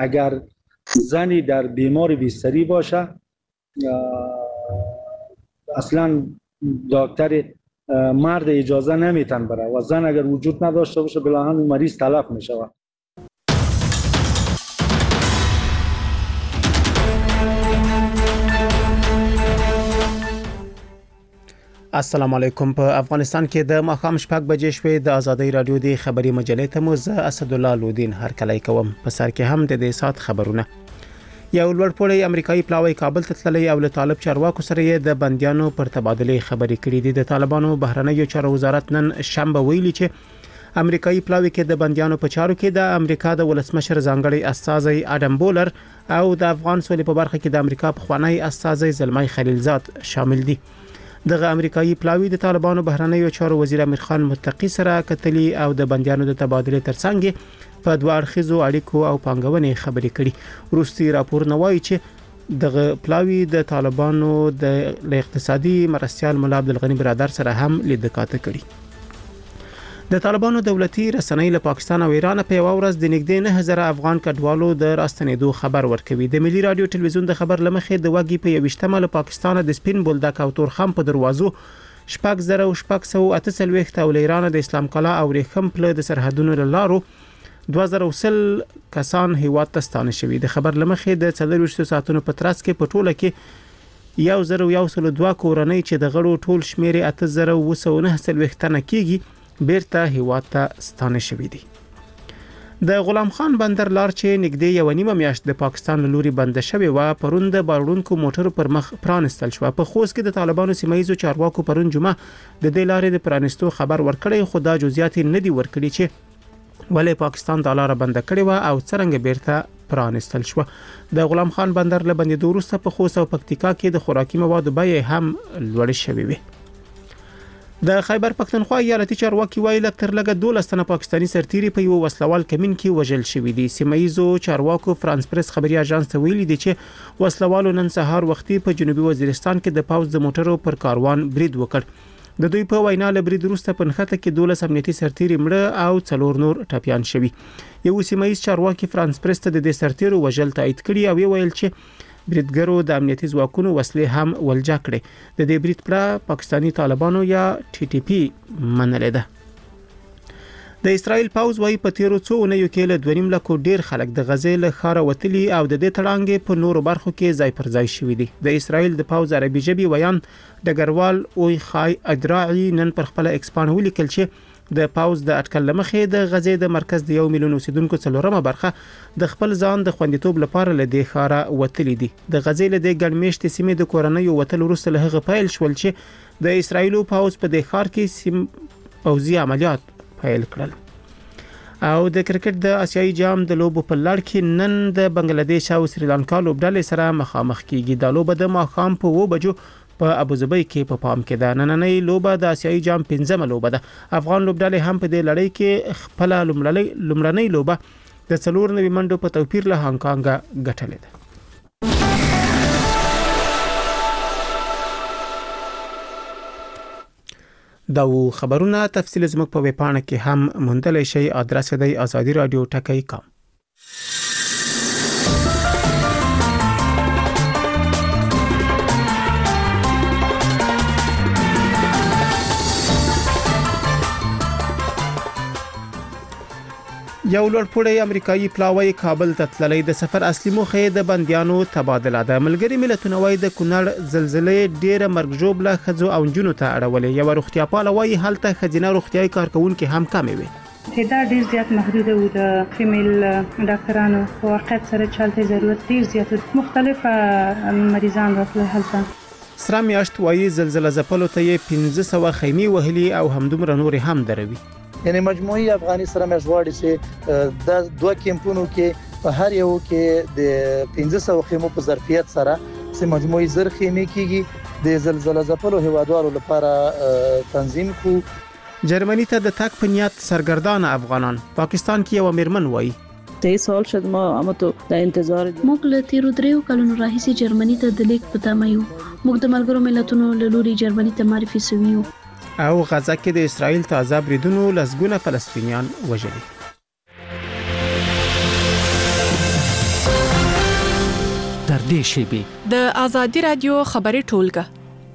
اگر زنی در بیمار بستری باشه اصلا دکتر مرد اجازه نمیتن بره و زن اگر وجود نداشته باشه بلاهن مریض تلف میشه. السلام علیکم. په افغانستان کې د ماښام 6 بجې شوې د ازادۍ رادیو د خبري مجلې ته مو زه اسدالله لودین هرکلی کوم. په سر کې هم د دې سات خبرونه. یو لوړپوړی امریکایي پلاوی کابل ته تللی او له طالب چارواکو سره یې د بندیانو پر تبادله خبرې کړې دي. د طالبانو بهرنیو چارو وزارت نن شنبه ویلي چې امریکایي پلاوی کې د بندیانو په چارو کې د امریکا د ولسمشر ځانګړي استازی اډم بولر او د افغان سولې په برخه کې د امریکا پخوانی استازی زلمای خلیلزاد شامل دي. دغه امریکایي پلاوی د طالبانو بهرنیو چارو وزیر امیر خان متقی سره کتلی او د بندیانو د تبادله ترڅنګ په دوه اړخیزو اړیکو او پانګونې خبرې کړي. وروستي راپور نوایي چې دغه پلاوی د طالبانو د اقتصادي مرستيال مولا عبدالغنی برادر سره هم لیدکاته کړي. د طالبانو دولتي رسنۍ له پاکستان او ایران په یو ورځ د نږدې 9000 افغان کډوالو د راستنېدو خبر ورکوي. د ملي رادیو ټلویزیون د خبر لمخې د وګي په 28 له پاکستان د سپین بولدک او تورخم په دروازو 6648 او ایران د اسلام کلا او ریخم په د سرحدونو لارو 2000 کسان هیواد ته ستانه شوي. د خبر لمخې د 24 ساعتونو په ترڅ کې په ټوله کې 1002 کورنۍ چې د غړو ټول شمیر 8919 تنه کېږي بیرته هیواد ته ستانه شوي دي. د غلام خان بندر لار چې نږدې یو نیمه میاشت د پاکستان لوري بند شوی و پرون د باروړونکو موټرو پر مخ پرانستل شو. په خوست کې د طالبانو سیمایي چارواکو پرون جمعه د دې لارې د پرانستو خبر ورکړی، خو دا جزئیات نه دي ورکړي چې ولې پاکستان د لار بند کړی و او څنګه بیرته پرانستل شو. د غلام خان بندر له بندیدو وروسته په خوست او پکتیکا کې د خوراکي موادو بیې هم لوړ شوې وي. د خیبر پختونخوا ایالتي چارواکي وایي لکتر لګه 12 تنه پاکستانی سرتیري په یو وسلوال کمین کې وژل شوی دي. سیمایي چارواکو فرانس پریس خبري اژانس ته ویلي دي چې وسلوالو نن سهار وختي په جنوبي وزیرستان کې د پاوز د موټرو پر کاروان برید وکړ. د دوی په وینا له برید وروسته په نخته کې 12 امنیتي سرتیري مړه او 4 نور ټپيان شوي. یو سیمایي چارواکي فرانس پریس ته د دې سرتیرو وژل تایید کړي او ویل چې بریدګرو د امنیتي ځواکونو وسلې هم ولجا کړې. د دې برید پر پاکستانی طالبانو یا ټي ټي پی منل ده. د اسرائیل پاوز وايي په تیرو څو اونیو کې له 2.5 لکه ډیر خلک د غزې له خاره وتلي او د دې تړانګې په نورو برخو کې ځای پر ځای شوي دي. د اسرائیل د پاوز عربي ژبې ویان ډګروال اوی خای ادراعي نن پر خپل ایکسپان ولیکل چې د پاوز د اټکل لمخې د غزې د مرکز د 1 میلیون اوسیدونکو څلورمه برخه د خپل ځان د خوندیتوب لپاره له دې خاره وتلي دي. د غزې له د ګڼمېشت سیمې د کورنۍ وتل وروسته له هغه پیل شول چې د اسرایل پاوز په د خار کې پوځي عملیات پیل کړل. او د کرکټ د آسیایي جام د لوبو په لړ کې نن د بنگلاديش او سریلانکا لوبډلې سره مخامخ کیږي. د لوبه د ماښام په 2 بجو په ابوظبي کې په پام کې ده. نننۍ لوبه د آسیایي جام 15مه لوبه ده. افغان لوبډلې هم په دې لړۍ کې خپل لومړنۍ لوبه د 4 منډو په توپیر له هانګ کانګ ګټلې ده. دا خبرونه تفصیل زموږ په ویب پاڼه کې هم موندلی شئ. ادرس دی azadi.radio.com. یو لوړپوړی امریکایي پلاوی کابل ته تللی. د سفر اصلي موخه د بندیانو تبادله ده. ملګری ملتونه وایي د کونړ زلزلې ډیره مرګ ژوبله ښځو او نجونو ته اړولې. یو روغتیا پاله وایي هلته ښځینه روغتیايي کارکونکي هم کمې وي. تعداد ډیر زیات محدود و د فیمیل ډاکټرانو په واقعیت سره چالتې ضرورت ډیر زیات مختلف مریضان راتلل. هلته سره میاشت وایي زلزلې ځپلو ته یې 1500 خیمې وهلي او همدومره نور هم دروي. یعنی مجموعي افغاني سره مشغواړي چې د دوه کیمپونو کې په هر یو کې د 1500 خیمو په ظرفیت سره چې مجموعي زر خیمې کېږي د زلزلې ځپلو هیوادوالو لپاره تنظیم کو. جرمني ته د تک په نیت سرګردان افغانان. پاکستان کې یو میرمن وایي ته سوال شد ما امته د انتظار موږ له تیرو 3 کلونو راهیسې جرمني ته د لیک په تمه یو. موږ د ملګرو ملتونو له لوري جرمني ته معرفي شوي یو. او غزه کې د اسرائیل تازه بریدونو لسګونه فلسطینیان وژلي. دې شیبې د ازادي رادیو خبري ټولګه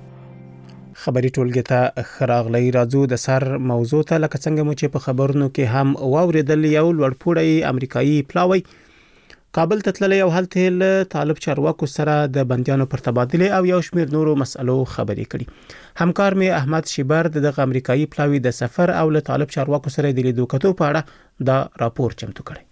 خبري ټولګه ته خراغلی راځو د سر موضوع ته لکه څنګه مو چې په خبرونو کې هم واوریدل یو لوړپوړی امریکایي پلاوی کابل ته تللی او هلته له طالب چارواکو سره د بنديانو پر تبادله او یو شمېر نورو مسألو خبرې کړي همکار می احمد شیبر د امریکایي پلاوی د سفر او له طالب چارواکو سره د لیدو کتو په اړه دا راپور چمتو کړي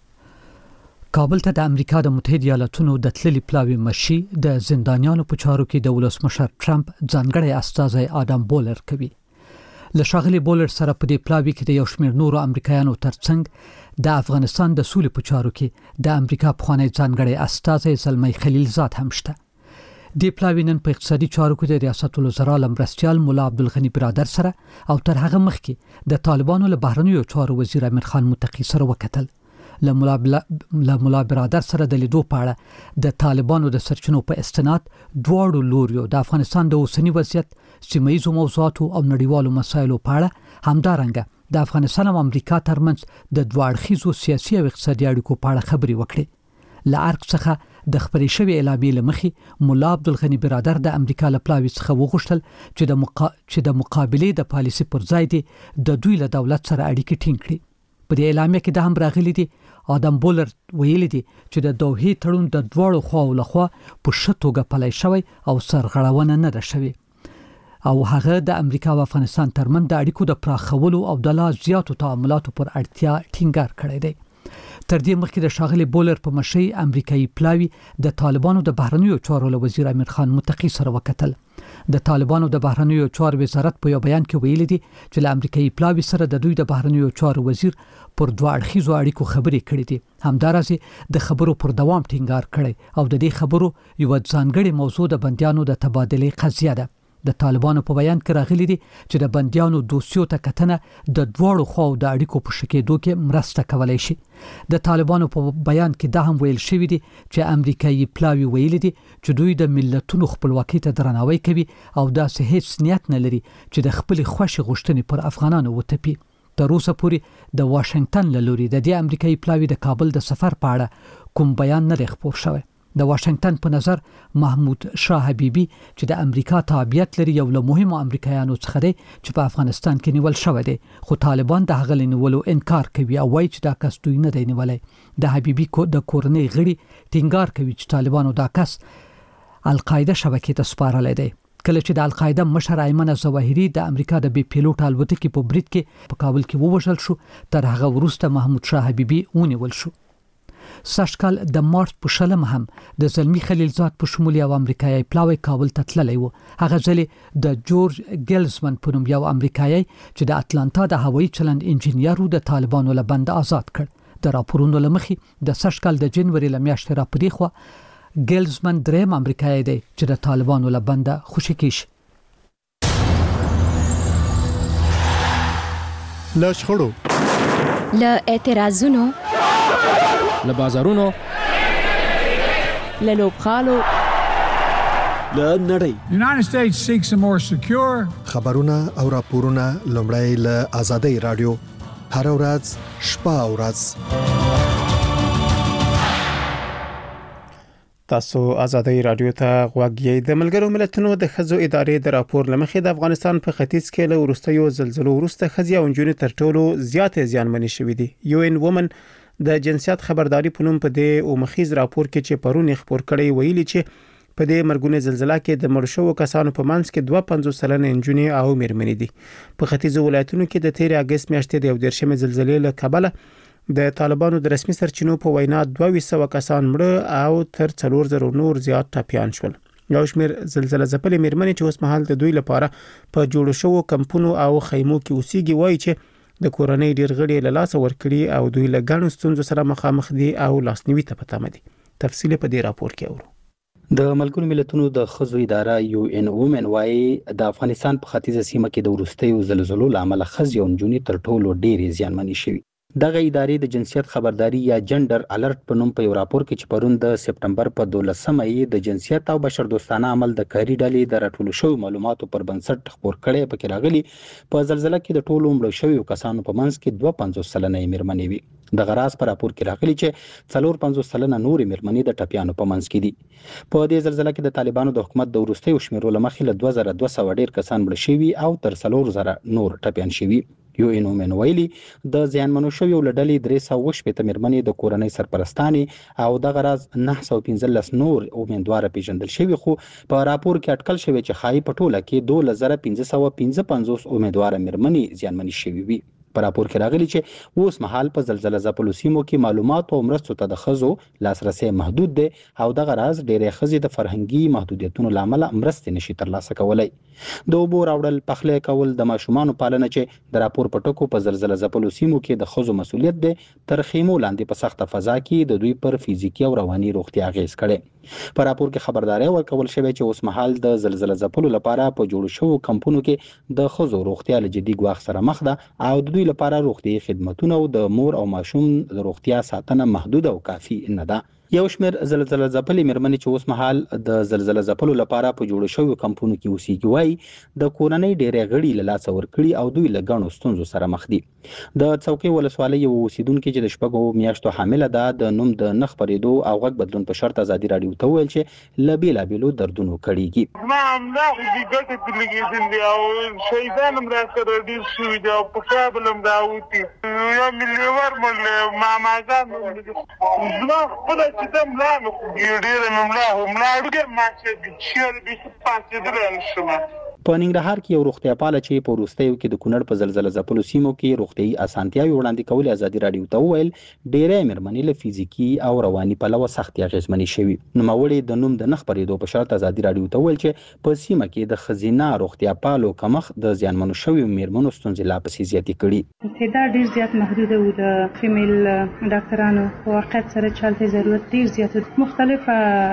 کابل ته د امریکا د متحده ایالاتونو د تللي پلاوی مشي د زندانیانو په چارو کې د ولسمشر ټرمپ ځانګړی استازی آدم بولر کوي له شاغلي بولر سره په دې پلاوی کې د یو شمېر نورو امریکایانو ترڅنګ د افغانستان د سولې په چارو کې د امریکا پخوانی ځانګړی استازی زلمی خلیلزاد هم شته د پلاوی نن په اقتصادي چارو کې د ریاست الوزرا لمرستیال مولا عبدالغنی برادر سره او تر هغه مخکې د طالبانو له بهرنیو چارو وزیر امیر خان متقی سره وکتل له مولا برادر سره د لیدو په اړه د طالبانو د سرچینو په استناد دواړو لوریو د افغانستان د اوسنی وضعیت سیمه‌ییزو موضوعاتو او نړیوالو مسایلو په اړه همدارنګه د افغانستان او امریکا ترمنځ د دواړخیزو سیاسي او اقتصادي اړیکو په اړه خبرې وکړي له ارګ څخه د خبرې شوی اعلامیې لمخې مولا عبدالغنی برادر د امریکا له پلاوی څخه وغوښتل چې د مقابلې د پالیسي پر ځای دی د دوی له دولت سره اړیکې ټینګ کړي په دې اعلامیه کې د هم راغلي دي آدم بولر ویلي دي چې د دوحې تړون د دواړو خواو لخوا په ښه توګه پلی شوی او سرغړونه نه ده شوې او هغه د امریکا او افغانستان ترمنځ د اړیکو د پراخولو او د لا زیاتو تعاملاتو پر اړتیا ټینګار کړی دی تر دې مخکې د شاغلي بولر په مشي امریکایي پلاوی د طالبانو د بهرنیو چارو له وزیر امیر خان متقی سره وکتل د طالبانو د بهرنیو چارو وزارت په یو بیان کې ویلي دي چې له امریکایي پلاوی سره د دوی د بهرنیو چارو وزیر پر دوه اړخیزو اړیکو خبرې کړې دي همدارسه د خبرو پر دوام ټینګار کړي او د دې خبرو یو ځانګړي موضوع د بنديانو د تبادله قضیه ده د طالبانو په بیان کې راغلي دي چې د بنديانو دوسیو ته کتنه د دواړو خواو د اړیکو په شکېدو کې مرسته کولای شي د طالبانو په بیان کې دا هم ویل شوی دي چې امریکایي پلاوی ویلي دي چې دوی د ملتونو خپلواکۍ ته درناوی کوي او داسې هیڅ نیت نه لري چې د خپل خوښي غوښتنې پر افغانانو وتپي تر اوسه پورې د واشنگټن له لوري د دې امریکایي پلاوی د کابل د سفر په اړه کوم بیان نه خپور شوی د واشنگټن په نظر محمود شاه حبیبی چې د امریکا تابعیت لري یو له مهمو امریکایانو څخه دی چې په افغانستان کې نیول شوی دی خو طالبان د هغه نیولو انکار کوي او وایي چې دا کس دوی نه دی نیولای د حبیبی د کورنۍ غړي ټینګار کوي چې طالبانو دا کس القاعده شبکې ته سپارلی دی کله چې د القاعده مشر ایمن الظواهری د امریکا د بي پیلوټ الوتکې په برید کې په کابل کې ووژل شو تر هغه وروسته محمود شاه حبیبی ونیول شو ساشکال د مارچ په شلم هم د زلمی خلیلزاد په شمول یو امریکایي پلاوی کابل ته تللی و هغه ځلې د جورج ګیلزمن په نوم یو امریکایي چې د اتلانتا د هوایي چلند انجینیر د طالبانو له بند آزاد کړ د راپورونو لمخې د ساشکال د جنوري لمیاشتې را پدې خو ګیلزمن دریم امریکایي دی چې د طالبانو له بند خوشی کیږي له شخړو له اعتراضونو له بازارونو له لوبخالو له نړۍ United States seeks a more secure خبرونه او راپورونه لومړی له آزادۍ رادیو هر ورځ شپه او ورځ تاسو آزادۍ رادیو ته غوږی د ملګرو ملتونو د خزو ادارې د راپور لمخې د افغانستان په ختیځ کې له وروستیو زلزلو وروسته خزي او نجونې تر ټولو زیاتې زیانمنې شوې دي UN Women د جنسیت خبرداري په نوم په دې او مخیز راپور کې چې پرون خبر کړي ویلي چې په دې مرګونې زلزلہ کې د مړ شوو کسانو په منځ کې 52 سلنه نجونې او مېرمنې دي په ختیځو ولایتونو کې د 13 اگست میاشتې د 14 زلزلې له کبله د طالبانو د رسمي سرچینو په وینا 2200 کسان مړه او تر 4000 نور زیات ټپيان شول یو شمېر زلزلہ ځپلې مېرمنې چې اوس مهال د دوی لپاره په جوړ شوو کمپونو او خیمو کې اوسېږي وایي چې د کورنۍ ډیر غړي له لاس ورکړي او دوی له ګڼو ستونزو سره مخامخ دي او لاسنیوي ته پاتې دي تفصیل په دې راپور کې اورو د ملګرو ملتونو د خزو اداره UN Women وايي د افغانستان په ختیځه سیمه کې د وروستیو زلزلو لامل خزي او نجونې تر ټولو ډېرې زیانمنې شوي دغه ادارې د جنسیت خبرداري یا جندر الرټ په نوم په یو راپور کې چې پرون د سپټمبر په 12مه یې د جنسیت او بشردوستانه عمل د کاري ډلې د راټولو شویو معلوماتو پر بنسټ خبر کړي پکې راغلي په زلزلہ کې د ټولو مړو شویو کسانو په منځ کې 52 سلنه مېرمنې وي د غراز پر راپور کې راغلي چې 450 سلنه نور مېرمنې د ټپيانو په منځ کې دي. په دې زلزلې کې د طالبانو د حکومت د وروستیو شمیرو لمخې له 2200 ډیر کسان مړ شوي او تر 4000 نور ټپيان شوي. یو انومن ویلي د زیانمنو شویو لړلې 380 مېرمنې د کورنۍ سرپرستانې او د غراز 915 نور امیدوار پیژندل شوی خو په راپور کې اټکل شوی چې خای په ټوله کې 2555 امیدوار مېرمنې زیانمنې شوی وي. په راپور کې راغلي چې اوس مهال په زلزلې ځپلو سیمو کې معلومات او مرستو ته د خزو لاسرسي محدود دي او د غراز ډېرې خزې د فرهنګي محدودیتونو لامل مرستې نشي ترلاسه کولای. د اوبو راوړل پخلی کول د ماشومانو پالنه چې د راپور په ټکو په زلزلې ځپلو سیمو کې د خزو مسولیت دی تر خیمو لاندې په سخته فضا کې د دوی پر فزیکی او رواني روغتیا اغیز کړي. په راپور کې خبرداري ورکول شوې چې اوس مهال د زلزلې ځپلو لپاره په جوړ شوو کمپونو کې د خزو روغتیا له جدي ګواښ سره مخ ده او د دوی لپاره روغتيایي خدماتونه او د مور او ماشوم د روغتیا ساتنه محدود او کافي نه ده. یو شمېر زلزلې ځپلې مېرمنې چې اوس مهال د زلزلې ځپلو لپاره په جوړ شوو کمپونو کې اوسېږي وایي د کورنۍ ډېرې غړي له لاسه ورکړي او دوی له ګڼو ستونزو سره مخ دي. د څوکۍ ولسوالۍ یو اوسیدونکي چې د شپږو میاشتو حامله ده د نوم د نه خپرېدو او غږ بدلون په شرط ازادي راډیو ته وویل چې له بېلابېلو دردونو کړېږي. ما همدا خو ګټې پرې لګېدل دي او شهیدان هم راسره ډېر شوي دي او په کابل هم راوتي یا مې لیور مړ ماماګان زما خپله چې ته ملا نو ډېره مې ملا خو ملا ډېر ماته چیرې بیخي پاڅېدلی نه شومه. په ننګرهار کې یو روغتیا پاله چې په وروستیو کې د کونړ په زلزلې ځپلو سیمو کې روغتیایي اسانتیاوې وړاندې کولې ازادي راډیو ته وویل ډېرې مېرمنې له فزیکي او رواني پلوه سختې اغېزمنې شوي. نوموړې د نوم د نه خپرېدو په شرط ازادي راډیو ته وویل چې په سیمه کې د ښځینه روغتیا پالو کمښت د زیانمنو شویو مېرمنو ستونزې لا پسې زیاتې کړي. تعداد ډېر زیات محدود و د فیمیل ډاکټرانو په واقعیت سره چالتې ضرورت ډېر زیات و. مختلف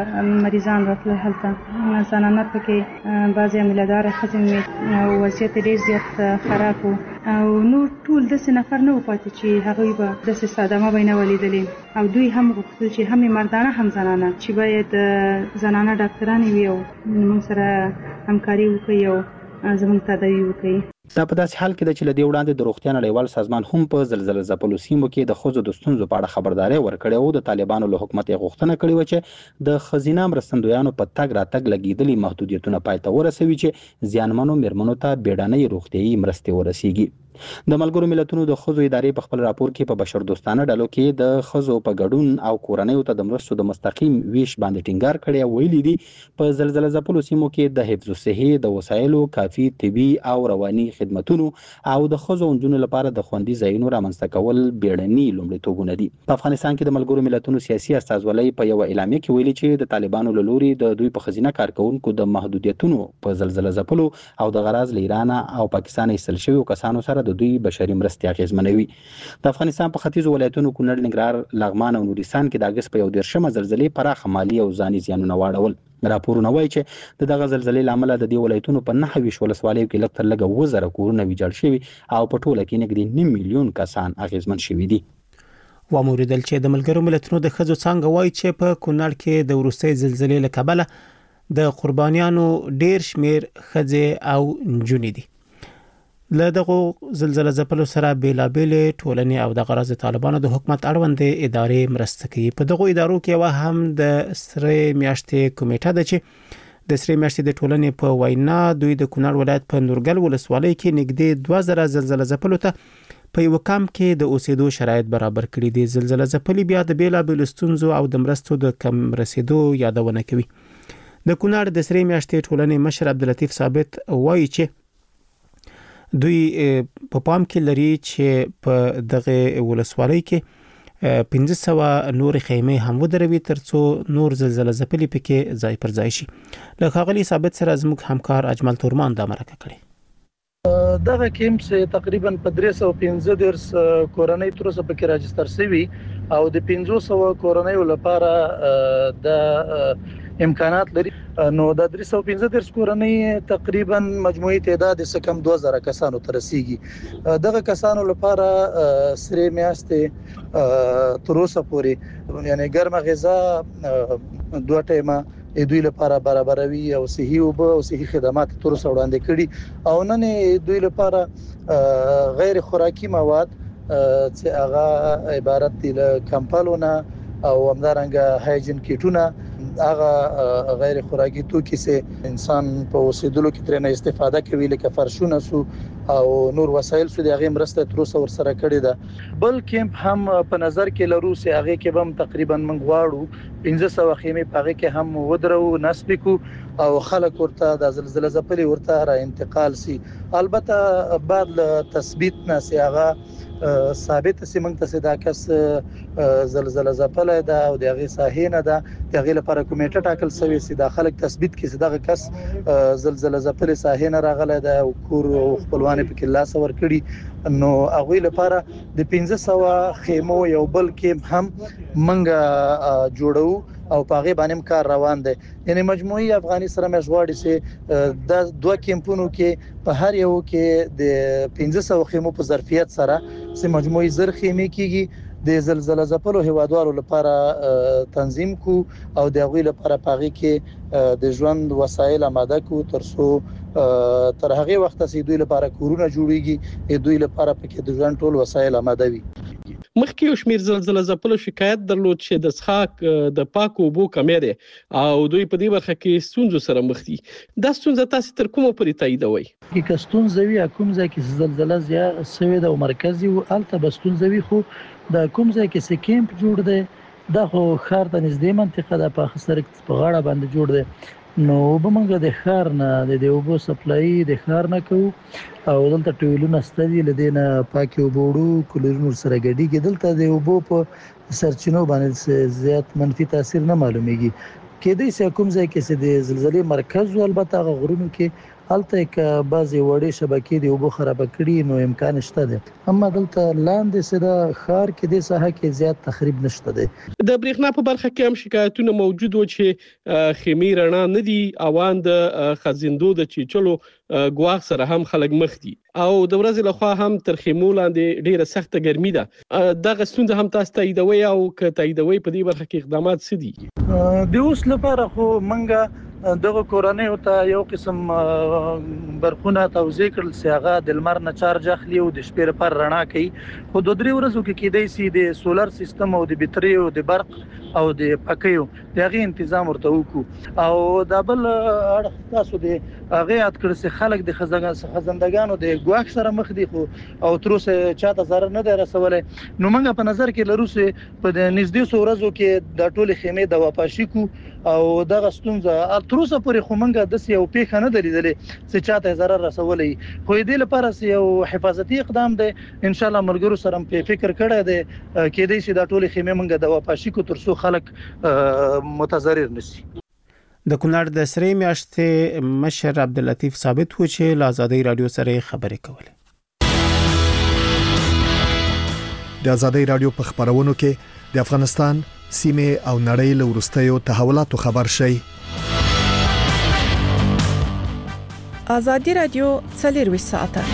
مریضان راتلل هلته زنانه پکې بعضې عمیله‌داره ښځې وضعیت ډېر زیات خراب و او نور ټول داسې نفر نه و پاتې چې هغوی به داسې صدمه به یې نه ولیدلې او دوی هم غوښتل چې هم مردانه هم زنانه چې باید زنانه ډاکټرانې وي او موږ سره همکاري وکړي او زموږ تداوي وکړي. دا په داسې حال کې ده چې له دې وړاندې د روغتیا نړیوال سازمان هم په زلزلې ځپلو سیمو کې د ښځو د ستونزو په اړه خبرداری ورکړې او د طالبانو له حکومت یې غوښتنه کړې وه چې د ښځینه مرستندویانو په تګ راتګ لګېدلي محدودیتونه پای ته ورسوي چې زیانمنو مېرمنو ته بیړنۍ روغتیایي مرستې ورسیږي. د ملګرو ملتونو د ښځو ادارې په خپل راپور کې په بشردوستانه ډلو کې د ښځو په ګډون او کورنیو ته د مرستو د مستقیم ویش باندې ټینګار کړی او ویلي دي په زلزلې ځپلو سیمو کې د حفظ الصحې د وسایلو کافي طبي او رواني خدماتونو او د ښځو او نجونو لپاره د خوندي ځایونو رامنځته کول بیړني لومړیتوبونه دي. په افغانستان کې د ملګرو ملتونو سیاسي استازولۍ په یو اعلامیه کې ویلي چې د طالبانو له لوري د دوی په ښځینه کارکونکو د محدودیتونو په زلزلې ځپلو او د غراز له ایران او پاکستان ایستل شویو کسانو سره د دوی بشري مرستې اغېزمنوي. د افغانستان په ختیځو ولایتونو کونړ، ننګرهار، لغمان او نورستان کې د اګست په 11 زلزلې پراخه مالي او ځاني زیانونه واړول. راپورونه وایي چې دغه زلزلې له امله د دې ولایتونو په 9 ولسوالیو کې لږ تر لږه 1000 کورونه ویجاړ شوي او په ټوله کې نږدې 9 میلیون کسان اغېزمن شوي دي. وموریدل چې د ملګرو ملتونو د ښځو څانګه وایي چې په کونړ کې د وروستۍ زلزلې له کبله د قربانیانو ډیر شمیر ښځې او نجونې دي. له دغه زلزلې ځپلو سره بیلابېلې ټولنې او د غراز طالبانو د حکومت اړوند ادارې مرسته کوي. په دغه ادارو کې هم د سرې میاشتې کمیټه ده چې د سرې میاشتې د ټولنې په وینا دوی د کونړ ولایت په نورګل ولسوالۍ کې نږدې 2000 زلزلې ځپلو ته په یو کم کې د اوسېدو شرایط برابر کړي دي. زلزلې ځپلې بیا د بیلابېلو ستونزو او د مرستو د کم رسیدو یادونه کوي. د کونړ د سرې میاشتې ټولنې مشر عبداللطیف ثابت وایي چې دوی په پام کې لري چې په دغه ولسوالۍ کې 1500 نور خیمه هم ودروي ترڅو نور زلزلې ځپلې پکې ځای پر ځای شي. له ښاغلي ثابت سره زموږ همکار اجمل تورمان دا مرکه کړې. دغه کیمپ تقریبا په 315 کورنۍ تر اوسه پکې راجستر شوي او د 500 کورنۍ لپاره د امکانات لري. نو د 315 کورنۍ تقریبا مجموعي تعداد څه کم 2000 کسانو ته رسیږي. دغه کسانو لپاره سرې میاشتې تر اوسه پورې یعنی ګرمه غذا 2 ټیمه دوی لپاره برابروي او صحي اوبه او صحي خدمات تر اوسه وړاندې کړي او نن دوی لپاره غیر خوراکي مواد چې هغه عبارت دي له کمپلونه او همدارنګه هایجین کیټونه هغه غیر خوراکي توکي چې انسان په اوسېدلو کې ترنه استفاده کوي لکه فرشونه سو او نور وسایل سو د هغه مرسته تر اوسه ورسره کړی ده. بل کیمپ هم په نظر کې لرو چې هغه کې هم تقریبا موږ غواړو 1500 خیمه پاره کې هم ودرو نسب کو او خلک ورته د زلزلې ځپلې ورته را انتقال سي. البته بعد تثبیت نه سي هغه ثابت سي موږ ته دا کس زلزلې ځپلې ده او دغه ساحې نه ده دغه لپاره کمیټه ټاکل شوی سي د خلک تثبیت کې دغه کس زلزلې ځپلې ساحې نه راغله ده او کور خپلوان په کې لاس ور کړی نو هغه لپاره د 1500 خیمو یو بل کیمپ هم منګه جوړو او پاغه باندې کار روان دی. یعنی مجموعي افغاني سره مشغوړي سي د دوه کیمپونو کې په هر یو کې د 1500 خیمو په ظرفیت سره سي مجموعي زر خیمه کیږي د زلزلې ځپلو هوادارو لپاره تنظیم کو او د غوی لپاره پاغه کې د ژوند وسایل آماده کو ترڅو تر هغه وخت چې دوی لپاره کورونه جوړیږي دوی لپاره پکې د ژوند ټول وسایل آماده وي. مخکې یو شمیر زلزلې ځپلو شکایت درلود چې د څښاک د پاکو اوبو کمی ده او دوی په دې برخه کې ستونزو سره مخ دي. دا ستونزه تاسو تر کومه پورې تاییدوي؟ کې ستونزه وي کوم ځای کې زلزلہ زیات سوي د مرکزي او الته بستونزه وي خو د کوم ځای کې سکیمپ جوړ دی دا خو خار ته نږدې منطقه ده په خسرک په غاړه باندې جوړ دی نو وبمنګ د خار نه د اوبو سپلای د خار نه کو او دلته ټویلونه ستدي لدينا پاکي وبوړو کولرونو سره ګډي کې دلته د اوبو په سرچینو باندې زیات منفي تاثیر نه معلومیږي. کېدای شي کوم ځای کې د زلزلې مرکز البته غرونو کې الته کې بعضي وړې شبکې دی اوبو خراب کړي نو امکان شته ده اما دلته لاندې سره خار کې د ساحه کې زیات تخریب نشته ده. د برېښنا په برخه کې هم شکایتونه موجود و چې خیمه رڼا نه دي اوان د خزیندو د چیچلو ګواغ سره هم خلک مخ دي او د ورځې لخوا هم تر خیمو لاندې ډیره سخته ګرمي ده. دغه ستونزه هم تاسو تاییدوي او که تاییدوي په دې برخه کې اقدامات څه دي؟ د اوس لپاره خو منګه دغه کورنۍ ته یو قسم برخونه توزیع کړل چې هغه د لمر نه چارج اخلي او د شپې لپاره رڼا کوي خو د درې ورځو کې کېدای شي د سولر سیستم او د بټري او د برق او د پکیو دغه تنظیم ورته وکړو او د بل اړه تاسو د هغه یاد کړئ چې خلک د خزندګانو د ګواښ سره مخ دي خو او تر اوسه چاته zarar نه دی رسولې نو موږ په نظر کې لرو چې په د نږدې ورځو کې د ټوله خیمه د واپاشي کو او دغه ستونزه تر اوسه پورې خو موږ د یو پیښه نه درېدلې چې چاته zarar رسولې خو دې لپاره یو حفاظتي اقدام دی ان شاء الله مرګرو سره په فکر کړه دی کېدای شي د ټوله خیمه موږ د واپاشي کو ترڅو خلک متضرر نشي. د کونړ د سرې میاشتې مشر عبداللطیف ثابت و چې له آزادۍ رادیو سره خبرې کولې. د آزادۍ رادیو په خبرونو کې د افغانستان سیمه او نړۍ له ورستیو تحولاتو خبر شي. آزادۍ رادیو 24 ساعته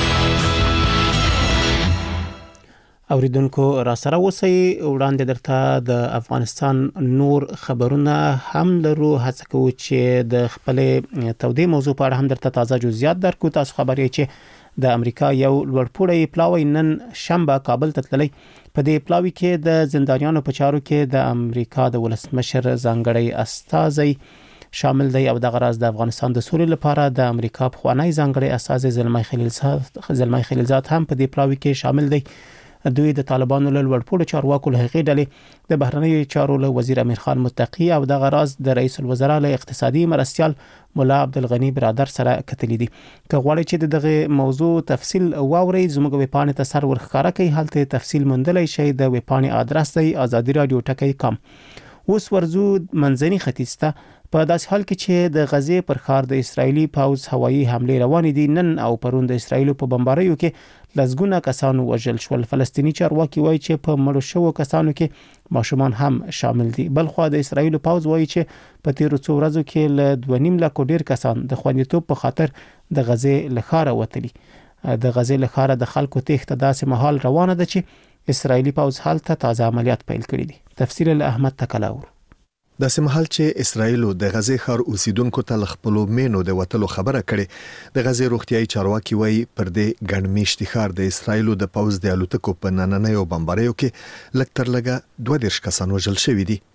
اوریدونکو را سره اوسئ وړاندې درته د افغانستان نور خبرونه هم لرو هڅه کوو چې د خپل تودې موضوع په اړه هم درته تازه جزئیات درکو. تاسو خبرې چې د امریکا یو لوړپوړی پلاوی نن شنبه کابل ته تللی په دې پلاوی کې د زندانیانو په چارو کې د امریکا د ولسمشر ځانګړی استازی شامل دی او د غرض د افغانستان د سولې لپاره د امریکا پخوانی ځانګړی استازی زلمای خلیلزاد هم په دې پلاوی کې شامل دی. دوی د طالبانو له لوړپوړو چارواکو له هغې ډلې د بهرنیو چارو له وزیر امیر خان متقی او د غرض د رئیس الوزرا له اقتصادي مرستیال مولا عبدالغنی برادر سره کتلې دي. که غواړئ چې دغه موضوع تفصیل واورئ زموږ ویبپاڼې ته سر ورښکاره کوي هلته تفصیل موندلی شئ. د ویبپاڼې ادرس دی azadi.radio.com. اوس ورزو منځني ختیځ ته په داسې حال کې چې د غزې پر ښار د اسرایلی پوځ هوایي حمله روانې دي. نن او پرون د اسرایل په بمباریو کې لزګونه کسانو وژل شول. فلسطینی چارواکي وایي چې په مړو شوو کسانو کې ماشومان هم شامل دي. بلخو د اسرایل پوځ وایي چې په تیرو څو ورځو کې له 2.5 لک ډیر کسان د خوندیتوب په خاطر د غزې له ښاره وتلي. د غزې له ښاره د خلکو تېښته داسې مهال روانه ده چې اسرایلی پوځ هلته تازه عملیات پیل کړي دي. تفصیل له احمد تکلاور. د سمحال چې اسرایل د غزې ښار اوسیدونکو ته خپل مینو د وټلو خبره کړي د غزې روغتيایي چارواکي وایي پر دې ګڼمیشتي ښار د اسرایل د پوز د الوتکو په نننیو بمباریو کې لکتر لګه 22 کسان وژل شوي دي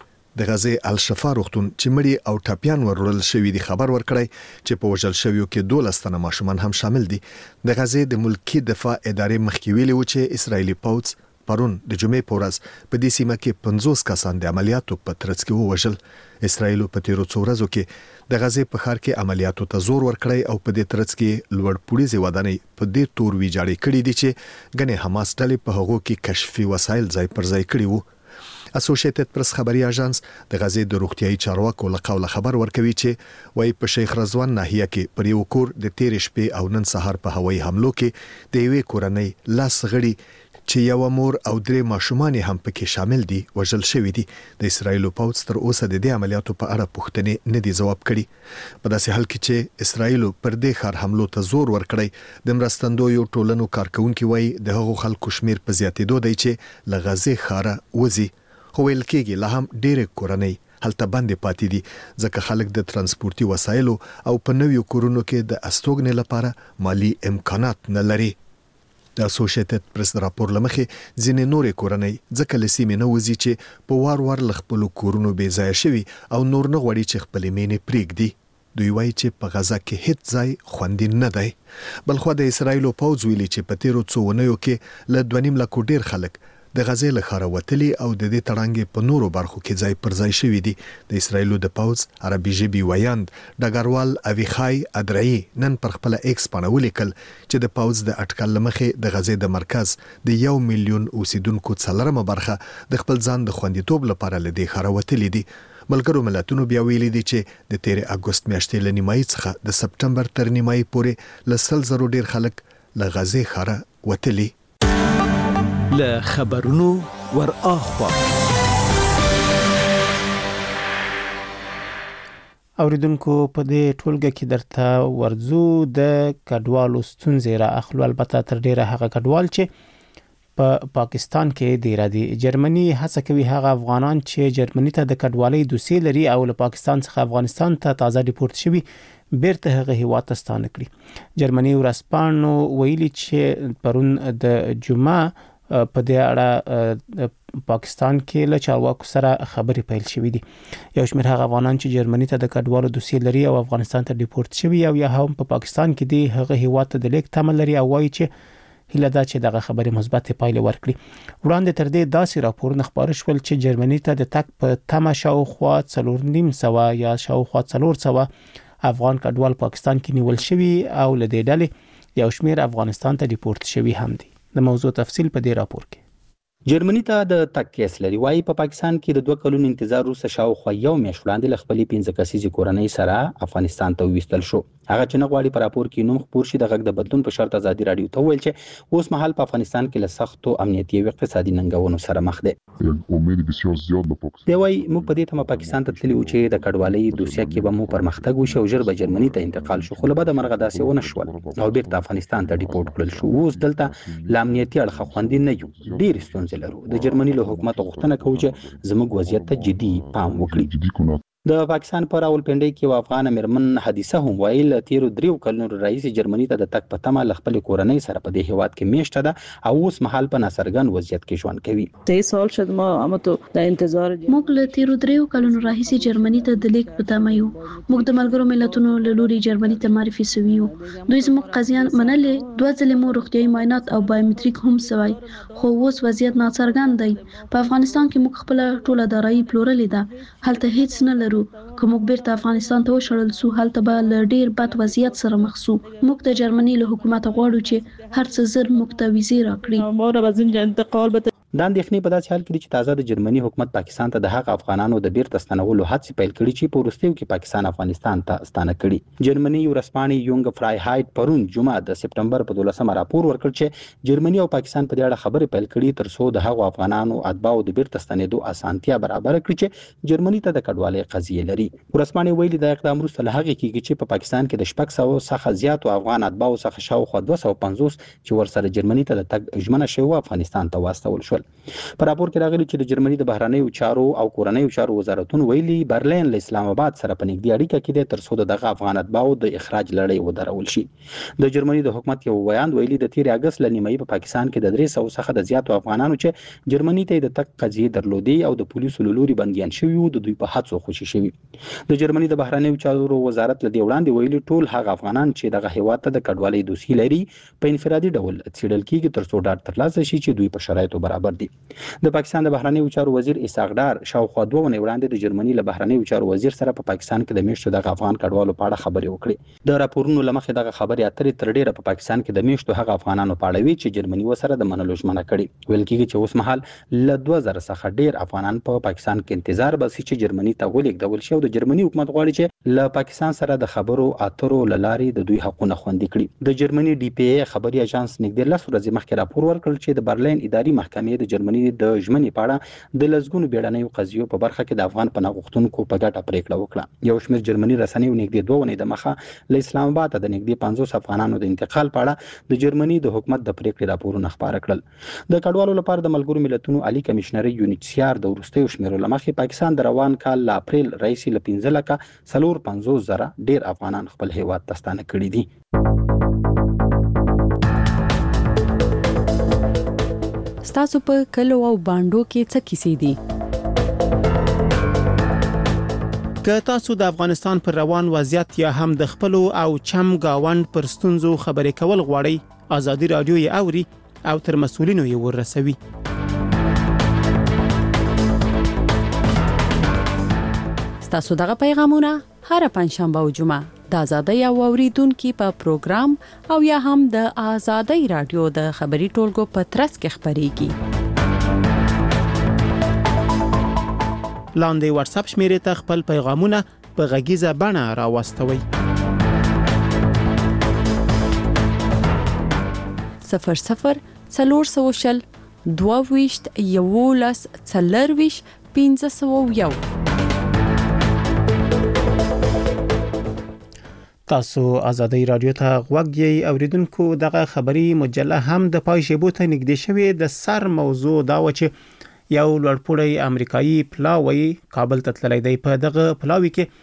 د غزې الشفا روغتون چې مړي او ټاپیان ورول شوي دي خبر ورکړی چې په وژل شویو کې 12 تنه ماشومان هم شامل دي د غزې د ملکی دفاع ادارې مخکې ویلي و چې اسرایلی پوز پرون د جمعې په ورځ په دې سیمه کې 50 کسان د عملیاتو په ترڅ کې وژل اسرایل په تیرو څو ورځو کې د غزې په ښار کې عملیاتو ته زور ورکړی او په دې ترڅ کې لوړ پوړیزه ودانۍ په دې تور ویجاړې کړې دي چې غنې حماس ډلې په هغو کې کشفي وسایل ځای پر ځای کړي وو اسوسییټډ پریس خبري اژانس د غزې د روغتيایي چارواکو له قوله خبر ورکوي چې وایي په شیخ رضوان ناحیه کې پر یو کور د تیر شپې او نن سهار په هوایي حملو کې د یوې کورنۍ لاس غړي چې یو مور او درې ماشومان هم پکې شامل دي وژل شوی دي د اسرایل پوز تر اوسه د دې عملیاتو په اړه پوښتنې نه دي ځواب کړي په داسې حال کې چې اسرایل پر دې ښار حملو ته زور ورکړی د مرستندویو ټولنو کارکونکو وایي د هغو خلکو شمیر په زیاتېدو دی چې له غزې ښاره وځي خو ویل کېږي لا هم ډېرې کورنۍ هلته باندې پاتې دي ځکه خلک د ترانسپورتي وسایلو او په نویو کورونو کې د استوګنې لپاره مالی امکانات نه لري د اسوسییټډ پریس راپور لمخې ځینې نورې کورنۍ ځکه لسیمې نه وځي چې په وار خپل کورونو بې ځای شوي او نور نه غواړي چې خپل مینې پرېږدي دوی وایي چې په غزا کې هیڅ ځای خوندي نه دی بلخو د اسرایل پوز ویلي چې په تیرو څو ونیو کې له 2.5 لک ډیر خلک د غزې له ښاره وتلي او د دې تړانګې په نورو برخو کې ځای پر ځای شوي دي د اسرایل د پوز عربي ژبې ویاند ډګروال اویخای ادرایي نن پر خپل ایکس باندې ولیکل چې د پوز د اټکل لمخې د غزې د مرکز د 1 میلیون اوسیدونکو څلرمه برخه د خپل ځان د خوندیتوب لپاره له دې ښاره وتلي دي ملګرو ملتونو بیا ویلي دي چې د 13 اگست میاشتې له نیمایي څخه د سپټمبر تر نیمایي پورې ل 100 ډیر خلک له غزې ښاره وتلي له خبرونو ور اخوا اوریدونکو په دې ټولګه کې درته ورزو د کډوالو ستونزې را اخلو البته تر ډیره هغه کډوال چې په پاکستان کې دی را دي جرمني هڅه کوي هغه افغانان چې جرمني ته د کډوالۍ دوسیې لري او له پاکستان څخه افغانستان ته تازه ډیپورت شوي بیرته هغه هیواد ته ستانه کړي جرمني ورسپانو ویلي چې پرون د جمعه په دې اړه پاکستان کې له چارواکو سره خبرې پیل شوې دي یو شمېر هغه افغانان چې جرمني ته د کډوالو دوسیې لري او افغانستان ته ډیپورت شوي او یا هم په پاکستان کې دی هغه هیواد ته د لیک تمه لري او وایي چې هیله ده چې دغه خبرې مثبت پایله ورکړي وړاندې تر دې داسې راپورونه خبر شول چې جرمني ته د تک په تمه شاوخوا 4.5 یا شاوخوا 400 افغان کډوال پاکستان کې نیول شوي او له دې ډلې یو شمېر افغانستان ته ډیپورت شوي هم دي د موضوع تفصیل په دې راپور کې جرمني ته د تک کیس لري وايي په پاکستان کې د 2 کلونو انتظار وروسته شاوخوا یو میاشت وړاندې ل خپلې 15 کسیزې کورنۍ سره افغانستان ته وستل شو هغه چې نه غواړي په راپور کې نوم خبر شي د غږ د بدلون په شرط ازادي رادیو ته ویل چې اوس مهال په افغانستان کې له سختو امنیتي او اقتصادي ننګونو سره مخ دي امید بسیار زیات له پاکستان دی وايي موږ په دې ته پاکستان ته تللی و چې د کډوالۍ دوسیه کې به مو پرمختګ وشي او ژر به جرمني ته انتقال شو خو له بده مرغه داسې ونه شول او بیرته افغانستان ته ډیپورت کړل شو اوس دلته لامنیتي اړخ خوندي نه یو ډیر ستونزې لرو د جرمني له حکومت غوښتنه کوي چې زموږ وضعیت ته جدي پام وکړي د پاکستان پر راولپنډي کې یو افغان مرمن حادثه هم ویل تیر 3 کلونو رئیس جرمني ته د تک په تمه خپل کورنۍ سره په دې هیواد کې میشته ده او اوس مهال په ناصرګن وضعیت کې ژوند کوي 23 سال شد ما امته د انتظار موږ له تیر 3 کلونو راهیسې جرمني ته د لیک په تمه یو موږ د ملګرو ملتونو له لوري جرمني ته معرفي شوي یو دوی زموږ قضیه منلې 2 ځله مو روغتيایي معاینات او بایومټریک هم سوي خو اوس وضعیت ناڅرګند دی په افغانستان کې موږ خپل ټوله دارایی پلورلې ده هلته هیڅ نه لرو کوم بیرته افغانستان ته وشړل سو هلته به ل ډیر بد وضعیت سره مخ سو موږ د جرمني له حکومت غواړو چې هر څه زر موږ ته ویزې راکړي ما را بزین انتقال به د اندېښنې په داسې حال کې چې تازه د جرمني حکومت پاکستان ته د هغه افغانانو د بیرته ستنولو هڅې پیل کړي چې په وروستیو کې پاکستان افغانستان ته ستانه کړي جرمني ورسپانې یونګ فرایهایټ پرون جمعه د سپټمبر په 12 راپور ورکړ چې جرمني او پاکستان په دې اړه خبرې پیل کړي تر څو د هغه افغانانو اتباعو د بیرته ستنېدو اسانتیا برابر کړي چې جرمني ته د کډوالۍ قضیه لري ورسپانې ویلي د اقدام وروسته له هغه کېږي چې په پاکستان کې د 600 څخه زیاتو افغان اتباعو څخه شاوخوا 250 چې ورسره جرمني ته د تګ ژمنه شوی افغانستان ته واستول شو کړل. په راپور کې راغلي چې د جرمني د بهرنیو چارو او کورنیو چارو وزارتونو ویلي برلین له اسلام آباد سره په نږدې اړیکه کې د تر څو دغه افغان اتباعو د اخراج لړۍ ودرول شي. د جرمني د حکومت یو بیان ویلي د 13 اگست ل نیمایي په پاکستان کې د 300 څخه د زیاتو افغانانو چې جرمني ته د تک قضیه درلودي او د پولیسو لوري بنديان شوی او د دوی په حادثو خوشي شوی. د جرمني د بهرنیو چارو وزارت له دی وړاندې ویلي ټول هغه افغانان چې دغه هیواد ته د کډوالۍ دوسیه لري په انفرادي ډول څېړل کیږي تر څو ډاډ ترلاسه شي چې دوی په شرایطو برابر دي. د پاکستان د بهرنیو چارو وزیر اسحاق ډار شاوخوا 2 ونې وړاندې د جرمني له بهرنیو چارو وزیر سره په پاکستان کې د میشتو د افغان کډوالو په اړه خبرې وکړې. د راپورونو لمخې دغه خبرې اترې تر ډیره په پاکستان کې د میشتو هغه افغانانو په اړه وی چې جرمني وسره د منلو ژمنه کړې. ویل کیږي چې اوس مهال له 2000 څخه ډیر افغانان په پاکستان کې انتظار باسي چې جرمني ته ولیږدول شي او د جرمني حکومت غواړي چې له پاکستان سره د خبرو اترو لارې د دوی حقونه خوندي کړي. د جرمني ډي پی ای خبري اژانس نږدې 10 ورځې مخکې راپور ورکړ چې د برلین اداري محکمې د جرمني د ژمنې په اړه د لزګونو بیړنیو قضیو په برخه کې د افغان پناه غوښتونکو په ګټه پریکړه وکړه. یو شمېر جرمني رسنیو نږدې 2 ونې د مخه له اسلام آباد ته د نږدې 500 افغانانو د انتقال په اړه د جرمني د حکومت د پریکړې راپورونه خبره کړل. د کډوالو لپاره د ملګرو ملتونو عالی کمشنري یونیسیار د وروستیو شمیرو لمخې پاکستان د روان کال ل اپریل رئیسي ل 15,450,000 ډیر افغانان خپل هیواد ته ستانه کړي دي. ستاسو په کلو او باندو کې څه کیسې دي؟ که تاسو د افغانستان پر روان وضعیت یا هم د خپل او چم گاوند پر ستونزو خبرې کول غواړئ، ازادي رادیو یې اوري او تر مسؤلینو یې ورسوي. تاسو دغه پیغامونه هر پنځشنبه او جمعه د ازادۍ او اوریدونکو په پروګرام او یا هم د ازادۍ رادیو د خبري ټولګو په ترڅ کې خبريږي. لاندې واتس اپ شمیرې ته خپل پیغامونه په غږیزه بڼه راوستوئ. 00 400 22 11 40 501. تاسو ازادۍ رادیو ته غوږ یې اوریدونکو. دغه خبري مجله هم د پای شیبو ته نږدې شوې. د سر موضوع دا و چې یو لوړپوړی امریکایي پلاوی کابل ته تللی دی. په دغه پلاوی کې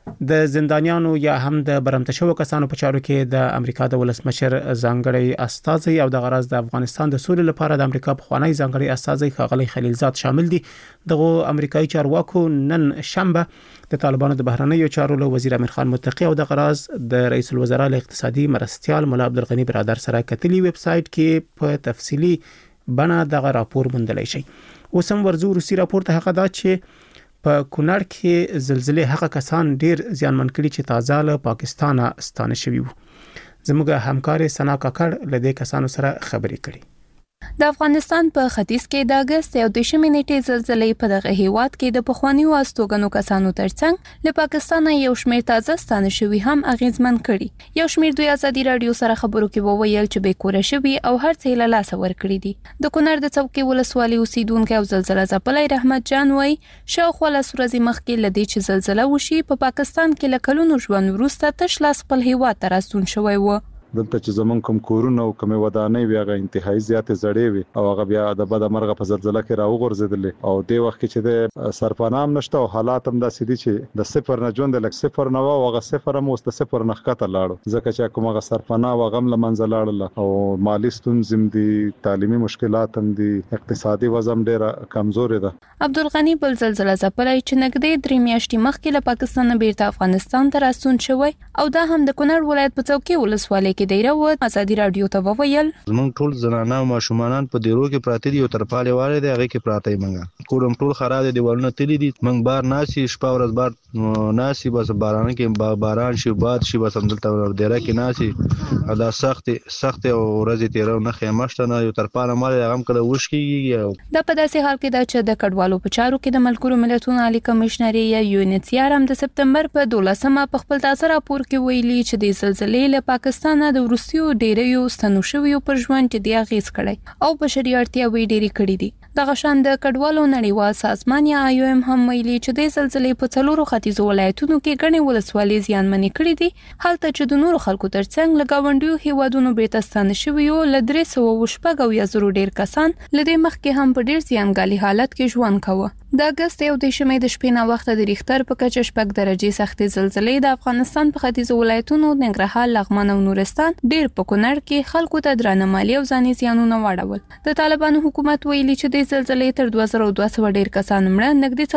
د زندانیانو یا هم د برمته شوو کسانو په چارو کې د امریکا د ولسمشر ځانګړی استازی او د غرض د افغانستان د سولې لپاره د امریکا پخوانی ځانګړی استازی ښاغلی خلیلزاد شامل دي. دغه امریکایي چارواکو نن شنبه د طالبانو د بهرنیو چارو له وزیر امیر خان متقی او د غرض د رئیس الوزرا له اقتصادي مرستيال مولا عبدالغنی برادر سره کتلی ویب سټ کې په تفصیلی بڼه دغه راپور موندلی شي. اوس هم ورزو روسي راپور ته هغه دا چې په کونړ کې زلزلې هغه کسان ډیر زیانمن کړي چې تازه له پاکستان ستانه شوي وو. زموږ همکار سنا کاکړ له دې کسانو سره خبرې کړي. د افغانستان په ختیځ کې د اگست 13 نیټې زلزلې په دغه هیواد کې د پخوانیو استوګنو کسانو ترڅنګ له پاکستان یو شمېر تازه ستانه شوي هم اغیزمن کړي. یو شمېر دوی ازادي رادیو سره خبرو کې وویل چې به کور شوي او هر څه له لاس ور کړی دي. د کونړ د څوکۍ ولسوالۍ اوسیدونکو او زلزلہ ځپلای رحمت جان وای شاوخوا له ورځې مخکې لدی چې زلزلہ وشي په پاکستان کې لکلونو ژوند وروسته تش لاس خپل هیواد ته راستون شوی و. دلته چې زمون کوم کورونه او کوم ودانۍ بیا غا انتهایی زیاتې زړې وي او هغه بیا د بده مرغه په زلزلہ کې راوغورځیدل او د وخت کې چې د سرپنام نشته او حالات هم داسې دي چې د صفر نه ژوند لک صفر نه او هغه صفر هم واست صفر نه ښکته لاړو ځکه چې کومه سرپنا او غم لمنځ لاړل او مالی ستونزې دي، تعلیمي مشکلات هم دي، اقتصادي وضع ډیره کمزورې ده. عبدالغنی بل زلزلہ ځپلای چې نګدې 3 میاشتې مخکې له پاکستان بیرته افغانستان ته راستون شوی او دا هم د کونړ ولایت په څوکۍ ولسوالۍ کې دی. راو ازادي رادیو ته وویل زمونږ ټول زنانه او ماشومان په دیرو کې پراته دي او ترپاله والے دی هغه کې پراته منګه کورم ټول خراب دي دیوالونه تللی دي منګ بار ناسي شپه ورځ بار ناسي بس باران کې باران شي باد شي بس همدلته دیره کې ناسي دا سخت او ورځ تیرو نه خیمشت نه یو ترپاله مال هغه کله وشکیږي. د په داسې حال کې دا چې د کډوالو په چارو کې د ملګرو ملتونو عالی کمشنري یا یونیسیار هم د سپتمبر په 12مه په خپل تازه راپور کې ویلي چې د زلزلې له پاکستان د روسیو ډیریو ستنو شویو پر ژوند جدي اغیز کړي او بشري اړتیاوې ډېری کړې دي. دغه شان د کډوالو نړیوال سازمان یا IOM هم ویلي چې د زلزلې په څلورو ختیځو ولایتونو کې ګڼې ولسوالۍ زیانمنې کړې دي، هلته چې د نورو خلکو ترڅنګ له ګاونډیو هیوادونو بیرته ستانه شویو له 380 ډیر کسان لدې مخکې هم په ډیر زیانګالي حالت کې ژوند کاوه. د اگست 11 د شپې نه وخت د ریختر په کچه 6 درجه سختې زلزلې د افغانستان په ختیځو ولایتونو ننګرهار، لغمان او نورستان ډیر په کونړ کې خلکو ته درانه مالی او ځاني زیانونه واړول. د طالبانو حکومت ویلي چې د زلزلې تر 2200 ډیر کسان مړه، نږدې